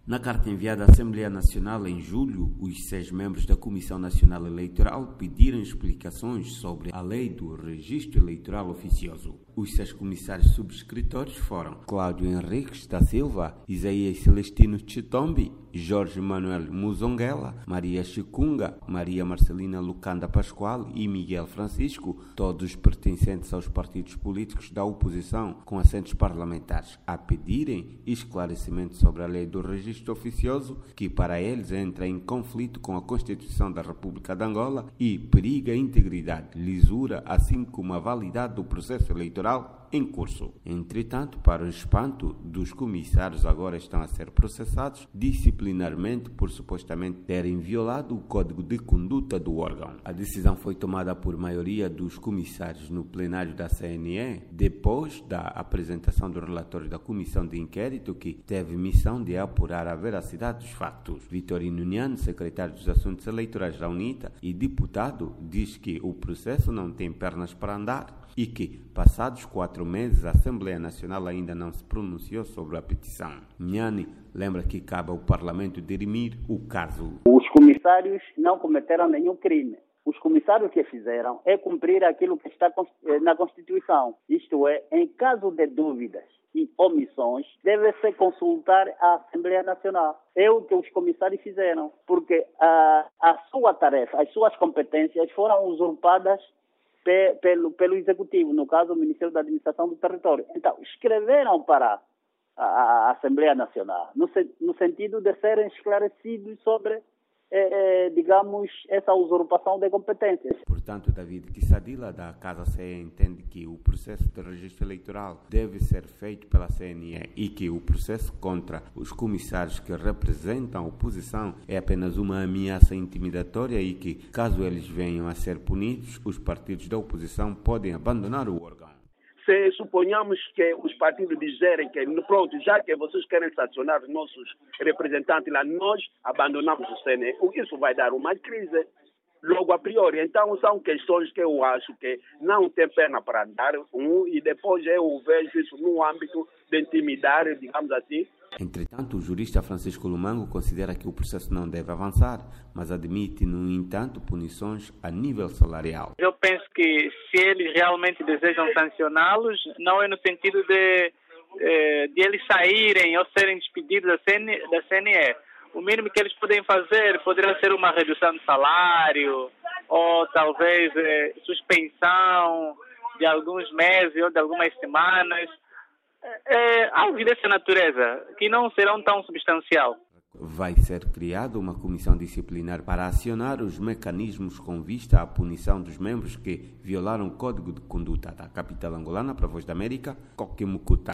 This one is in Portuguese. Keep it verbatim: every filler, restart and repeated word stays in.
Na carta enviada à Assembleia Nacional em julho, os seis membros da Comissão Nacional Eleitoral pediram explicações sobre a lei do Registro Eleitoral Oficioso. Os seis comissários subscritores foram Cláudio Henriques da Silva, Isaías Celestino Chitombi, Jorge Manuel Muzonguela, Maria Chicunga, Maria Marcelina Lucanda Pascoal e Miguel Francisco, todos pertencentes aos partidos políticos da oposição com assentos parlamentares, a pedirem esclarecimento sobre a lei do Registro Oficioso, que para eles entra em conflito com a Constituição da República de Angola e periga a integridade, lisura, assim como a validade do processo eleitoral em curso. Entretanto, para o espanto dos comissários, agora estão a ser processados disciplinarmente por supostamente terem violado o Código de Conduta do órgão. A decisão foi tomada por maioria dos comissários no plenário da C N E, depois da apresentação do relatório da Comissão de Inquérito, que teve missão de apurar a veracidade dos factos. Vitorino Niano, secretário dos Assuntos Eleitorais da UNITA e deputado, diz que o processo não tem pernas para andar e que, passados quatro meses, a Assembleia Nacional ainda não se pronunciou sobre a petição. Nhani lembra que cabe ao Parlamento dirimir o caso. Os comissários não cometeram nenhum crime. Os comissários que fizeram é cumprir aquilo que está na Constituição. Isto é, em caso de dúvidas e omissões, deve-se consultar a Assembleia Nacional. É o que os comissários fizeram, porque a, a sua tarefa, as suas competências foram usurpadas Pelo, pelo Executivo, no caso o Ministério da Administração do Território. Então, escreveram para a, a Assembleia Nacional, no, no sentido de serem esclarecidos sobre, eh, eh, digamos, essa usurpação de competências. Portanto, David Kissadila, da Casa C E, entende que o processo de registro eleitoral deve ser feito pela C N E e que o processo contra os comissários que representam a oposição é apenas uma ameaça intimidatória e que, caso eles venham a ser punidos, os partidos da oposição podem abandonar o órgão. Se suponhamos que os partidos dizerem que, pronto, já que vocês querem sancionar os nossos representantes lá, nós abandonamos o C N E, isso vai dar uma crise logo a priori. Então, são questões que eu acho que não tem perna para andar, um, e depois eu vejo isso no âmbito de intimidar, digamos assim. Entretanto, o jurista Francisco Lumango considera que o processo não deve avançar, mas admite, no entanto, punições a nível salarial. Eu penso que se eles realmente desejam sancioná-los, não é no sentido de, de eles saírem ou serem despedidos da C N E. O mínimo que eles podem fazer poderia ser uma redução de salário ou talvez eh, suspensão de alguns meses ou de algumas semanas. É, algo dessa natureza, que não serão tão substancial. Vai ser criada uma comissão disciplinar para acionar os mecanismos com vista à punição dos membros que violaram o Código de Conduta. Da capital angolana, para a Voz da América, Coque Mucuta.